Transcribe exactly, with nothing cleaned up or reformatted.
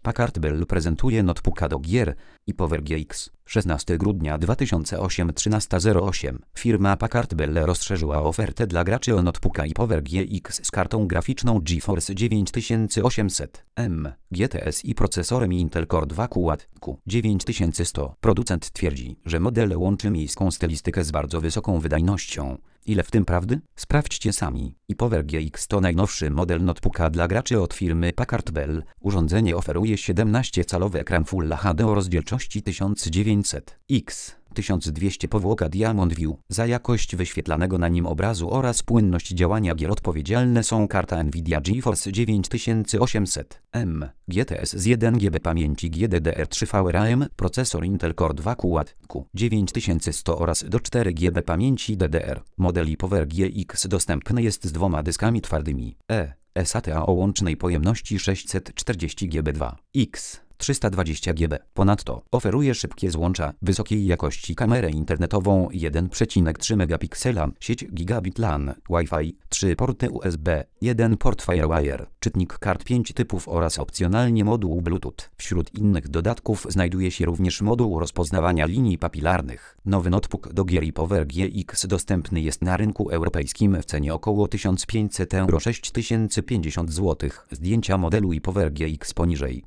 Packard Bell prezentuje notebooka do gier i Power G X. szesnastego grudnia dwa tysiące ósmego trzynaście zero osiem. Firma Packard Bell rozszerzyła ofertę dla graczy o notebooka i Power G X z kartą graficzną GeForce dziewięć tysięcy osiemset M, G T S i procesorem Intel Core dwa Quad Q dziewięć tysięcy sto. Producent twierdzi, że model łączy miejską stylistykę z bardzo wysoką wydajnością. Ile w tym prawdy? Sprawdźcie sami. I Power G X to najnowszy model notebooka dla graczy od firmy Packard Bell. Urządzenie oferuje siedemnastocalowy ekran Full H D o rozdzielczości tysiąc dziewięćset x tysiąc dwieście powłoka Diamond View. Za jakość wyświetlanego na nim obrazu oraz płynność działania gier odpowiedzialne są karta Nvidia GeForce dziewięć tysięcy osiemset M, G T S z jeden giga pamięci G D D R trzy V R A M, procesor Intel Core dwa Quad Q dziewięć tysięcy sto oraz do cztery giga pamięci D D R. Model Power G X dostępny jest z dwoma dyskami twardymi E, SATA o łącznej pojemności sześćset czterdzieści giga dwa X. trzysta dwadzieścia giga. Ponadto oferuje szybkie złącza, wysokiej jakości kamerę internetową jeden przecinek trzy megapiksela, sieć gigabit LAN, Wi-Fi, trzy porty U S B, jeden port Firewire, czytnik kart pięć typów oraz opcjonalnie moduł Bluetooth. Wśród innych dodatków znajduje się również moduł rozpoznawania linii papilarnych. Nowy notebook do gier i Power G X dostępny jest na rynku europejskim w cenie około tysiąc pięćset euro, sześć tysięcy pięćdziesiąt złotych. Zdjęcia modelu i Power G X poniżej.